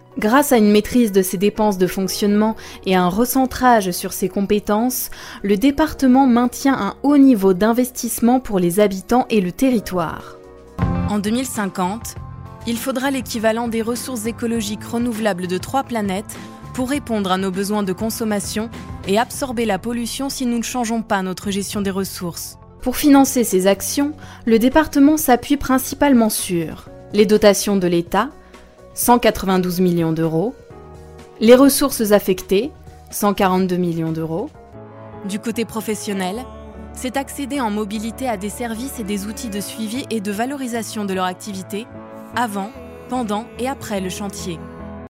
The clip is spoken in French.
Grâce à une maîtrise de ses dépenses de fonctionnement et un recentrage sur ses compétences, le département maintient un haut niveau d'investissement pour les habitants et le territoire. En 2050, il faudra l'équivalent des ressources écologiques renouvelables de 3 planètes pour répondre à nos besoins de consommation et absorber la pollution si nous ne changeons pas notre gestion des ressources. Pour financer ces actions, le département s'appuie principalement sur les dotations de l'État, 192 millions d'euros, les ressources affectées, 142 millions d'euros. Du côté professionnel, c'est accéder en mobilité à des services et des outils de suivi et de valorisation de leur activité, avant, pendant et après le chantier.